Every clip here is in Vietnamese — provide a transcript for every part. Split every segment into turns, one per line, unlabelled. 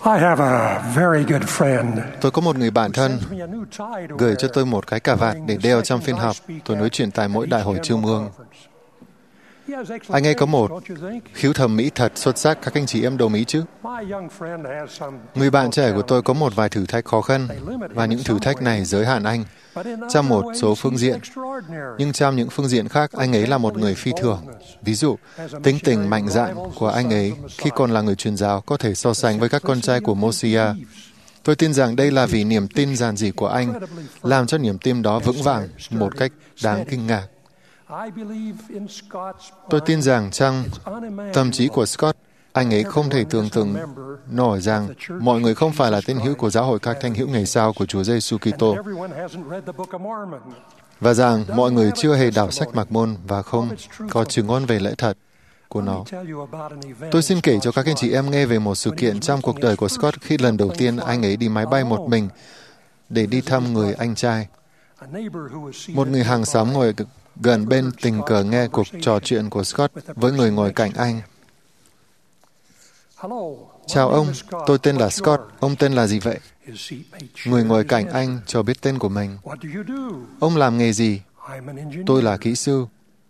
I have a very good friend.
Tôi có một người bạn thân gửi cho tôi một cái cà vạt để đeo trong phiên họp tôi nói chuyện tại mỗi đại hội trung ương. Anh ấy có một khiếu thẩm mỹ thật xuất sắc, các anh chị em đồng ý chứ? Người bạn trẻ của tôi có một vài thử thách khó khăn, và những thử thách này giới hạn anh trong một số phương diện. Nhưng trong những phương diện khác, anh ấy là một người phi thường. Ví dụ, tính tình mạnh dạn của anh ấy khi còn là người truyền giáo có thể so sánh với các con trai của Mosiah. Tôi tin rằng đây là vì niềm tin giản dị của anh làm cho niềm tin đó vững vàng một cách đáng kinh ngạc. Tôi tin rằng trong tâm trí của Scott, anh ấy không thể tưởng tượng nổi rằng mọi người không phải là tín hữu của giáo hội các thánh hữu ngày sau của Chúa Giêsu Kitô, và rằng mọi người chưa hề đọc sách Mạc Môn và không có chứng ngôn về lẽ thật của nó. Tôi xin kể cho các anh chị em nghe về một sự kiện trong cuộc đời của Scott khi lần đầu tiên anh ấy đi máy bay một mình để đi thăm người anh trai. Một người hàng xóm ngồi gần bên tình cờ nghe cuộc trò chuyện của Scott với người ngồi cạnh anh. Chào ông, tôi tên là Scott, ông tên là gì vậy? Người ngồi cạnh anh cho biết tên của mình. Ông làm nghề gì? Tôi là kỹ sư.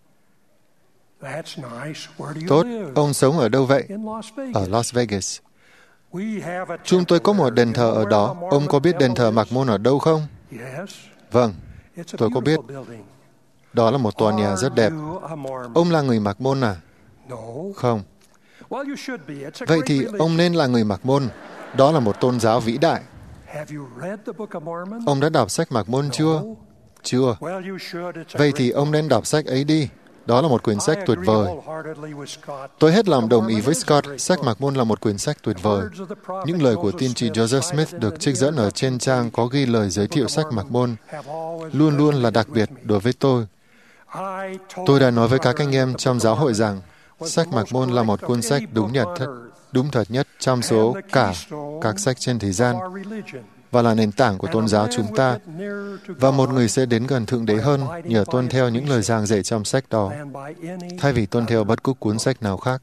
Tốt, ông sống ở đâu vậy? Ở Las Vegas. Chúng tôi có một đền thờ ở đó. Ông có biết đền thờ Mạc Môn ở đâu không? Vâng, tôi có biết. Đó là một tòa nhà rất đẹp. Ông là người Mạc Môn à? Không. Vậy thì ông nên là người Mạc Môn. Đó là một tôn giáo vĩ đại. Ông đã đọc sách Mạc Môn chưa? Chưa. Vậy thì ông nên đọc sách ấy đi. Đó là một quyển sách tuyệt vời. Tôi hết lòng đồng ý với Scott. Sách Mạc Môn là một quyển sách tuyệt vời. Những lời của tiên tri Joseph Smith được trích dẫn ở trên trang có ghi lời giới thiệu sách Mạc Môn luôn luôn là đặc biệt đối với tôi. Tôi đã nói với các anh em trong giáo hội rằng sách Mạc Môn là một cuốn sách đúng thật nhất trong số cả các sách trên thế gian và là nền tảng của tôn giáo chúng ta, và một người sẽ đến gần Thượng Đế hơn nhờ tuân theo những lời giảng dạy trong sách đó, thay vì tuân theo bất cứ cuốn sách nào khác.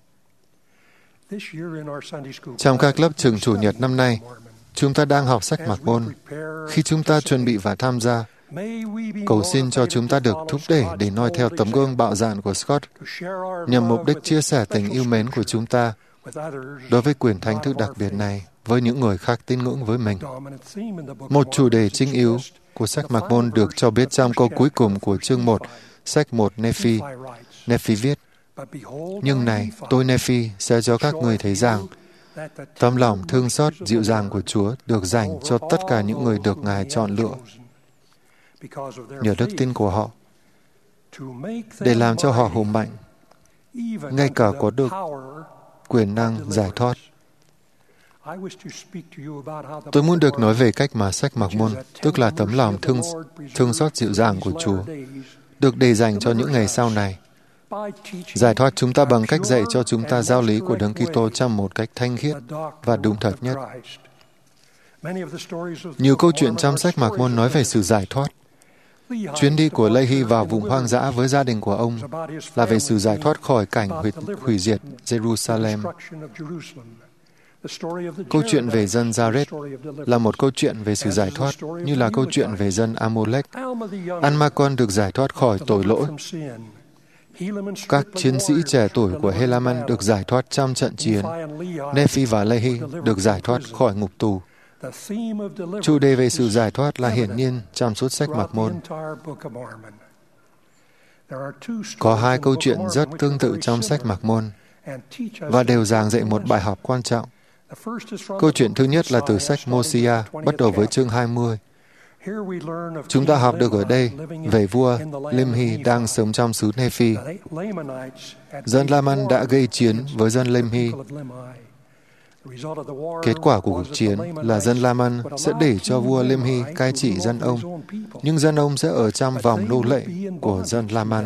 Trong các lớp trường Chủ nhật năm nay, chúng ta đang học sách Mạc Môn. Khi chúng ta chuẩn bị và tham gia, cầu xin cho chúng ta được thúc đẩy để noi theo tấm gương bạo dạn của Scott, nhằm mục đích chia sẻ tình yêu mến của chúng ta đối với quyển thánh thư đặc biệt này với những người khác tín ngưỡng với mình. Một chủ đề chính yếu của sách Mạc Môn được cho biết trong câu cuối cùng của chương 1, sách 1 Nephi. Nephi viết, nhưng này, tôi Nephi sẽ cho các người thấy rằng tấm lòng thương xót dịu dàng của Chúa được dành cho tất cả những người được Ngài chọn lựa nhờ đức tin của họ, để làm cho họ hùng mạnh, ngay cả có được quyền năng giải thoát. Tôi muốn được nói về cách mà sách Mạc Môn, tức là tấm lòng thương xót dịu dàng của Chúa, được để dành cho những ngày sau này. Giải thoát chúng ta bằng cách dạy cho chúng ta giáo lý của Đấng Kitô trong một cách thanh khiết và đúng thật nhất. Nhiều câu chuyện trong sách Mạc Môn nói về sự giải thoát. Chuyến đi của Lehi vào vùng hoang dã với gia đình của ông là về sự giải thoát khỏi cảnh hủy diệt Jerusalem. Câu chuyện về dân Jared là một câu chuyện về sự giải thoát, như là câu chuyện về dân Amalek. An-ma-con được giải thoát khỏi tội lỗi. Các chiến sĩ trẻ tuổi của Helaman được giải thoát trong trận chiến. Nephi và Lehi được giải thoát khỏi ngục tù. Chủ đề về sự giải thoát là hiển nhiên trong suốt sách Mạc Môn. Có hai câu chuyện rất tương tự trong sách Mạc Môn và đều giảng dạy một bài học quan trọng. Câu chuyện thứ nhất là từ sách Mosiah, bắt đầu với chương 20. Chúng ta học được ở đây về vua Limhi đang sống trong xứ Nephi. Dân Laman đã gây chiến với dân Limhi. Kết quả của cuộc chiến là dân Laman sẽ để cho vua Limhi cai trị dân ông, nhưng dân ông sẽ ở trong vòng nô lệ của dân Laman.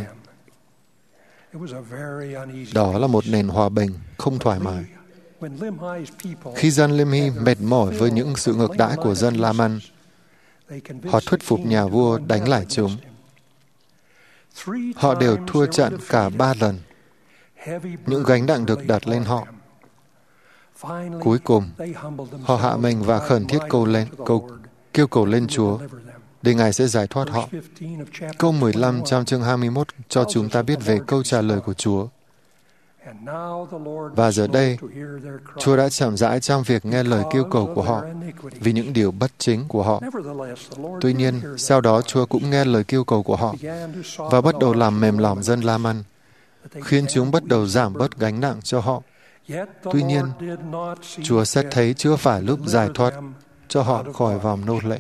Đó là một nền hòa bình, không thoải mái. Khi dân Limhi mệt mỏi với những sự ngược đãi của dân Laman, họ thuyết phục nhà vua đánh lại chúng. Họ đều thua trận cả 3 lần. Những gánh nặng được đặt lên họ. Cuối cùng, họ hạ mình và khẩn thiết kêu cầu lên Chúa để Ngài sẽ giải thoát họ. Câu 15 trong chương 21 cho chúng ta biết về câu trả lời của Chúa. Và giờ đây, Chúa đã chậm rãi trong việc nghe lời kêu cầu của họ vì những điều bất chính của họ. Tuy nhiên, sau đó Chúa cũng nghe lời kêu cầu của họ và bắt đầu làm mềm lòng dân La-man, khiến chúng bắt đầu giảm bớt gánh nặng cho họ. Tuy nhiên, Chúa xét thấy chưa phải lúc giải thoát cho họ khỏi vòng nô lệ.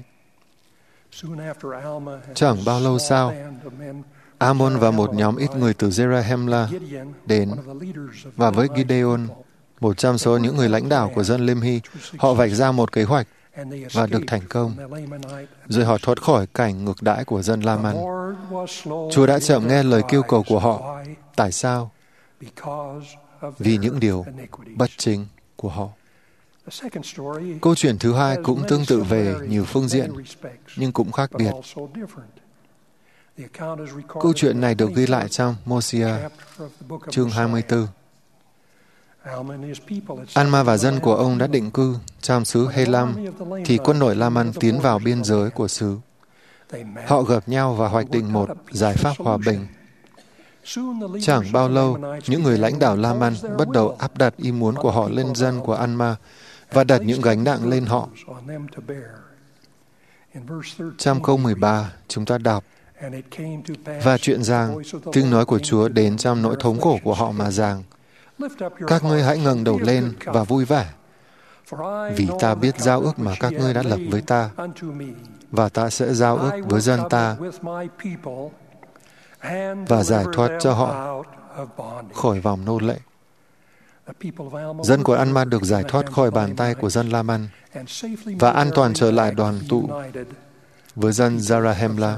Chẳng bao lâu sau, Amon và một nhóm ít người từ Zarahemla đến, và với Gideon, một trong số những người lãnh đạo của dân Limhi, họ vạch ra một kế hoạch và được thành công. Rồi họ thoát khỏi cảnh ngược đãi của dân La-man. Chúa đã chậm nghe lời kêu cầu của họ. Tại sao? Vì những điều bất chính của họ. Câu chuyện thứ hai cũng tương tự về nhiều phương diện, nhưng cũng khác biệt. Câu chuyện này được ghi lại trong Mosiah, chương 24. Alma và dân của ông đã định cư trong xứ Helam, thì quân đội La-man tiến vào biên giới của xứ. Họ gặp nhau và hoạch định một giải pháp hòa bình. Chẳng bao lâu, những người lãnh đạo La-man bắt đầu áp đặt ý muốn của họ lên dân của Alma và đặt những gánh nặng lên họ. Trong câu 13, chúng ta đọc: Và chuyện rằng, tiếng nói của Chúa đến trong nỗi thống khổ của họ mà rằng, các ngươi hãy ngẩng đầu lên và vui vẻ, vì ta biết giao ước mà các ngươi đã lập với ta, và ta sẽ giao ước với dân ta và giải thoát cho họ khỏi vòng nô lệ. Dân của Alma được giải thoát khỏi bàn tay của dân La-man và an toàn trở lại đoàn tụ với dân Zarahemla.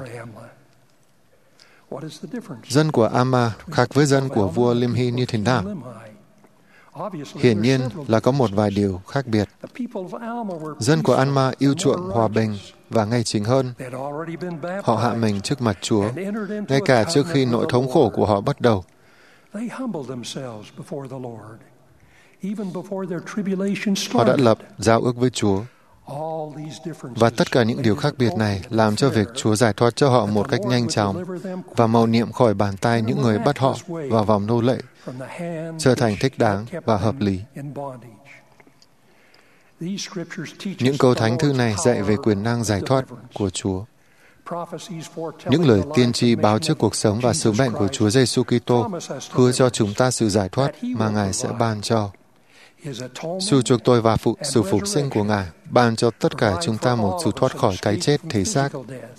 Dân của Alma khác với dân của vua Limhi như thế nào? Hiển nhiên là có một vài điều khác biệt. Dân của Alma yêu chuộng hòa bình và ngay chính hơn. Họ hạ mình trước mặt Chúa, ngay cả trước khi nỗi thống khổ của họ bắt đầu. Họ đã lập giao ước với Chúa. Và tất cả những điều khác biệt này làm cho việc Chúa giải thoát cho họ một cách nhanh chóng và mầu nhiệm khỏi bàn tay những người bắt họ vào vòng nô lệ trở thành thích đáng và hợp lý. Những câu thánh thư này dạy về quyền năng giải thoát của Chúa. Những lời tiên tri báo trước cuộc sống và sứ mệnh của Chúa Giêsu Kitô hứa cho chúng ta sự giải thoát mà Ngài sẽ ban cho. Sự chuộc tội và sự phục sinh của Ngài ban cho tất cả chúng ta một sự thoát khỏi cái chết thể xác.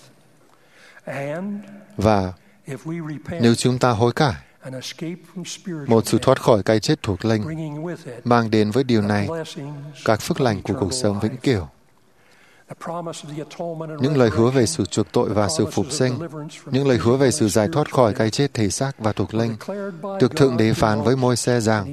Và nếu chúng ta hối cải, một sự thoát khỏi cái chết thuộc linh, mang đến với điều này các phước lành của cuộc sống vĩnh cửu. Những lời hứa về sự chuộc tội và sự phục sinh, những lời hứa về sự giải thoát khỏi cái chết thể xác và thuộc linh, được Thượng Đế phán với Môi-se rằng: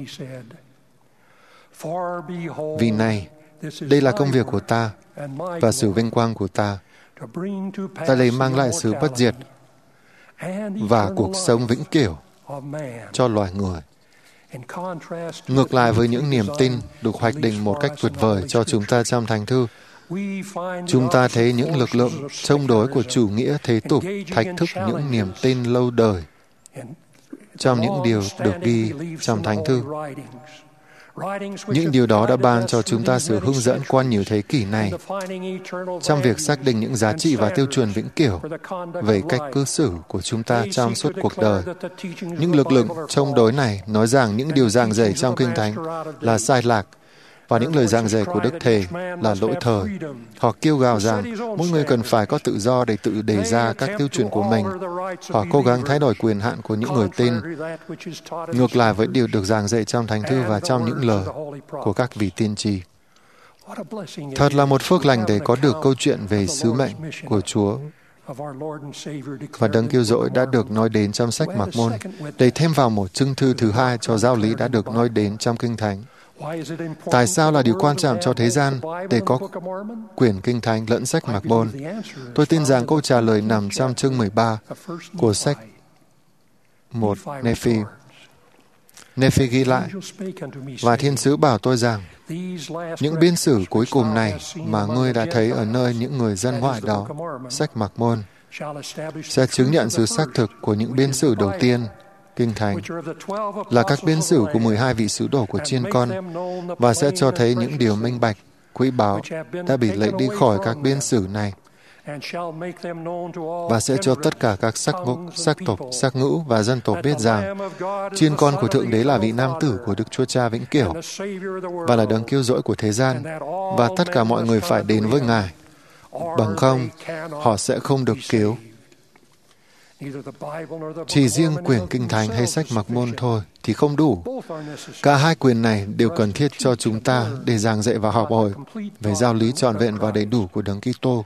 Vì này, đây là công việc của ta và sự vinh quang của ta. Ta lấy mang lại sự bất diệt và cuộc sống vĩnh cửu cho loài người. Ngược lại với những niềm tin được hoạch định một cách tuyệt vời cho chúng ta trong Thánh Thư, chúng ta thấy những lực lượng chống đối của chủ nghĩa thế tục thách thức những niềm tin lâu đời trong những điều được ghi trong Thánh Thư. Những điều đó đã ban cho chúng ta sự hướng dẫn qua nhiều thế kỷ này trong việc xác định những giá trị và tiêu chuẩn vĩnh cửu về cách cư xử của chúng ta trong suốt cuộc đời. Những lực lượng chống đối này nói rằng những điều giảng dạy trong Kinh Thánh là sai lạc và những lời giảng dạy của Đức Thầy là lỗi thời. Họ kêu gào rằng mỗi người cần phải có tự do để tự đề ra các tiêu chuẩn của mình. Họ cố gắng thay đổi quyền hạn của những người tin, ngược lại với điều được giảng dạy trong Thánh Thư và trong những lời của các vị tiên tri. Thật là một phước lành để có được câu chuyện về sứ mệnh của Chúa và Đấng Cứu Rỗi đã được nói đến trong sách Mạc Môn, để thêm vào một chứng thư thứ hai cho giáo lý đã được nói đến trong Kinh Thánh. Tại sao là điều quan trọng cho thế gian để có quyển Kinh Thánh lẫn sách Mạc Môn? Tôi tin rằng câu trả lời nằm trong chương 13 của sách 1 Nephi. Nephi ghi lại, và thiên sứ bảo tôi rằng, những biên sử cuối cùng này mà ngươi đã thấy ở nơi những người dân ngoại đó, sách Mạc Môn, sẽ chứng nhận sự xác thực của những biên sử đầu tiên, Kinh Thánh, là các biên sử của 12 vị sứ đồ của Chiên Con, và sẽ cho thấy những điều minh bạch, quý báu đã bị lấy đi khỏi các biên sử này, và sẽ cho tất cả các sắc tộc, sắc ngữ và dân tộc biết rằng Chiên Con của Thượng Đế là vị nam tử của Đức Chúa Cha vĩnh cửu và là đấng cứu rỗi của thế gian, và tất cả mọi người phải đến với Ngài, bằng không họ sẽ không được cứu. Chỉ riêng quyển Kinh Thánh hay sách Mạc Môn thôi thì không đủ. Cả hai quyền này đều cần thiết cho chúng ta để giảng dạy và học hỏi về giáo lý trọn vẹn và đầy đủ của Đấng Kitô.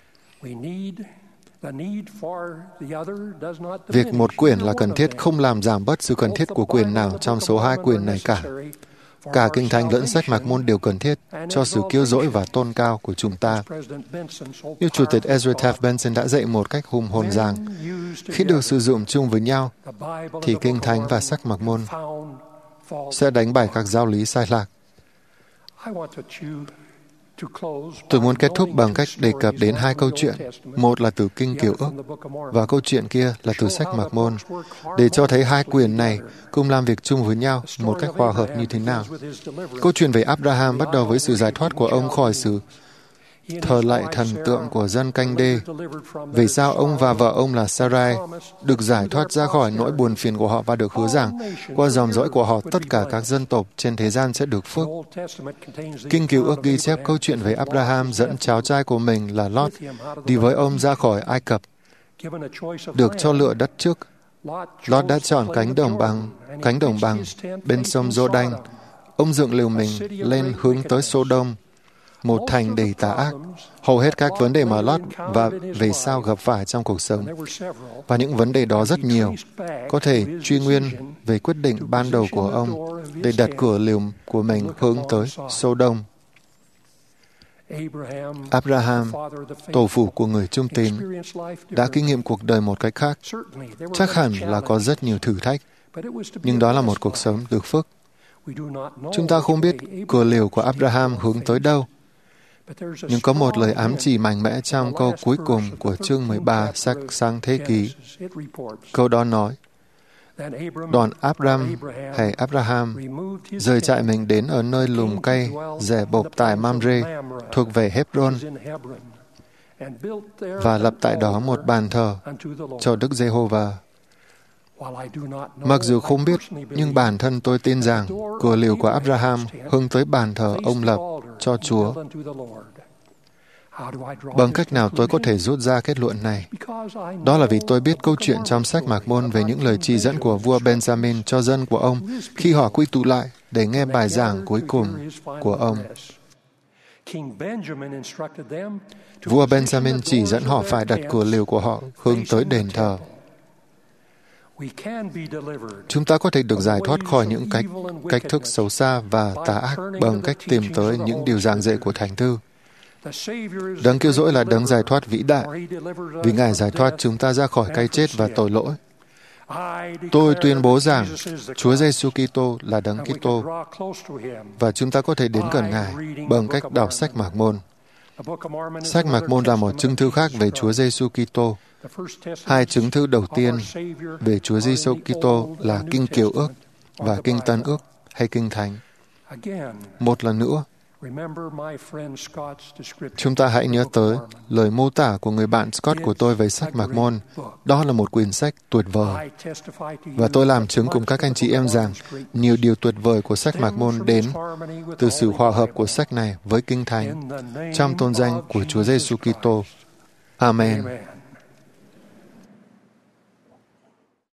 Việc một quyển là cần thiết không làm giảm bớt sự cần thiết của quyền nào trong số hai quyền này cả. Cả Kinh Thánh lẫn sách Mạc Môn đều cần thiết cho sự cứu rỗi và tôn cao của chúng ta. Như Chủ tịch Ezra Taft Benson đã dạy một cách hùng hồn rằng, khi được sử dụng chung với nhau, thì Kinh Thánh và sách Mạc Môn sẽ đánh bại các giáo lý sai lạc. Tôi muốn kết thúc bằng cách đề cập đến hai câu chuyện. Một là từ Kinh Cựu Ước, và câu chuyện kia là từ sách Mạc Môn, để cho thấy hai quyền này cùng làm việc chung với nhau một cách hòa hợp như thế nào. Câu chuyện về Abraham bắt đầu với sự giải thoát của ông khỏi sự thờ lạy thần tượng của dân canh đê. Vì sao ông và vợ ông là Sarai được giải thoát ra khỏi nỗi buồn phiền của họ và được hứa rằng qua dòng dõi của họ tất cả các dân tộc trên thế gian sẽ được phước. Kinh Cựu Ước ghi chép câu chuyện về Abraham dẫn cháu trai của mình là Lot đi với ông ra khỏi Ai Cập. Được cho lựa đất trước, Lot đã chọn cánh đồng bằng bên sông Giô-đanh. Ông dựng lều mình lên hướng tới Sô-đôm, một thành đầy tà ác. Hầu hết các vấn đề mà Lot và về sau gặp phải trong cuộc sống, và những vấn đề đó rất nhiều, có thể truy nguyên về quyết định ban đầu của ông để đặt cửa lều của mình hướng tới Sô-đôm. Abraham, tổ phụ của người trung tín, đã kinh nghiệm cuộc đời một cách khác. Chắc hẳn là có rất nhiều thử thách, nhưng đó là một cuộc sống được phước. Chúng ta không biết cửa lều của Abraham hướng tới đâu, nhưng có một lời ám chỉ mạnh mẽ trong câu cuối cùng của chương 13 sách Sáng Thế Ký. Câu đó nói, đoạn Abraham rời trại mình đến ở nơi lùm cây rẻ bộp tại Mamre thuộc về Hebron và lập tại đó một bàn thờ cho Đức Giê-hô-va. Mặc dù không biết, nhưng bản thân tôi tin rằng cửa lều của Abraham hướng tới bàn thờ ông lập cho Chúa. Bằng cách nào tôi có thể rút ra kết luận này? Đó là vì tôi biết câu chuyện trong sách Mạc Môn về những lời chỉ dẫn của vua Benjamin cho dân của ông khi họ quy tụ lại để nghe bài giảng cuối cùng của ông. Vua Benjamin chỉ dẫn họ phải đặt cửa lều của họ hướng tới đền thờ. Chúng ta có thể được giải thoát khỏi những cách thức xấu xa và tà ác bằng cách tìm tới những điều giảng dạy của Thánh Thư. Đấng cứu rỗi là đấng giải thoát vĩ đại, vì Ngài giải thoát chúng ta ra khỏi cái chết và tội lỗi. Tôi tuyên bố rằng Chúa Giêsu Kitô là đấng Kitô, và chúng ta có thể đến gần Ngài bằng cách đọc sách Mạc Môn. Sách Mạc Môn là một chứng thư khác về Chúa Giêsu Kitô. Hai chứng thư đầu tiên về Chúa Giêsu Kitô là Kinh Cựu Ước và Kinh Tân Ước hay Kinh Thánh. Một lần nữa, chúng ta hãy nhớ tới lời mô tả của người bạn Scott của tôi về sách Mạc Môn. Đó là một quyển sách tuyệt vời. Và tôi làm chứng cùng các anh chị em rằng nhiều điều tuyệt vời của sách Mạc Môn đến từ sự hòa hợp của sách này với Kinh Thánh trong tôn danh của Chúa Giêsu Kitô. Amen.